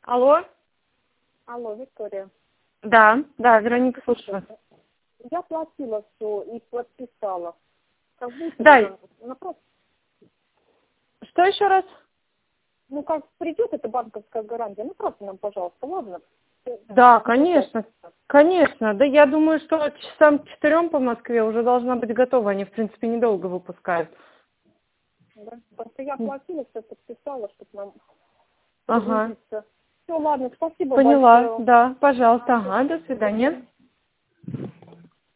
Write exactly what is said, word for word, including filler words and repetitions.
Алло? Алло, Виктория. Да, да, Вероника, слушаю вас. Я платила все и подписала. Как будто Да, бы, ну, просто, что еще раз? ну, как придет эта банковская гарантия, ну, просто нам, пожалуйста, ладно? Да, конечно, конечно. Да я думаю, что часам к четырем по Москве уже должна быть готова. Они, в принципе, недолго выпускают. Да? Просто я платила, все подписала, чтобы нам Ага. подгрузиться. Все, ладно, спасибо Поняла, большое. да, пожалуйста. Ага, до свидания.